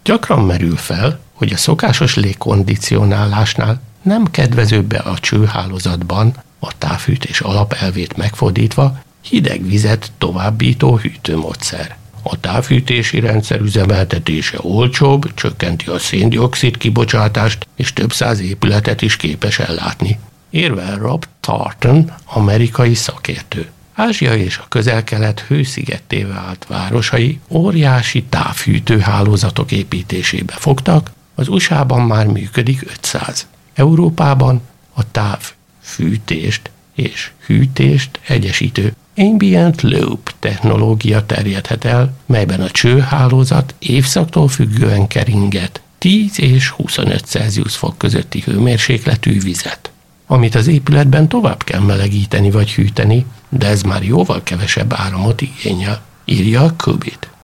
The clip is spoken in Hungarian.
Gyakran merül fel, hogy a szokásos légkondicionálásnál nem kedvezőbb a csőhálózatban a távfűtés alapelvét megfordítva hideg vizet továbbító hűtőmódszer. A távfűtési rendszer üzemeltetése olcsóbb, csökkenti a szén-dioxid kibocsátást, és több száz épületet is képes ellátni. Érvel Rob Thornton, amerikai szakértő. Ázsia és a Közel-Kelet hőszigetté vált városai óriási távfűtőhálózatok építésébe fogtak, az USA-ban már működik 500. Európában a távfűtést és hűtést egyesítő Ambient Loop technológia terjedhet el, melyben a csőhálózat évszaktól függően keringet 10 és 25 Celsius fok közötti hőmérsékletű vizet, amit az épületben tovább kell melegíteni vagy hűteni, de ez már jóval kevesebb áramot igényel, írja a Kubit.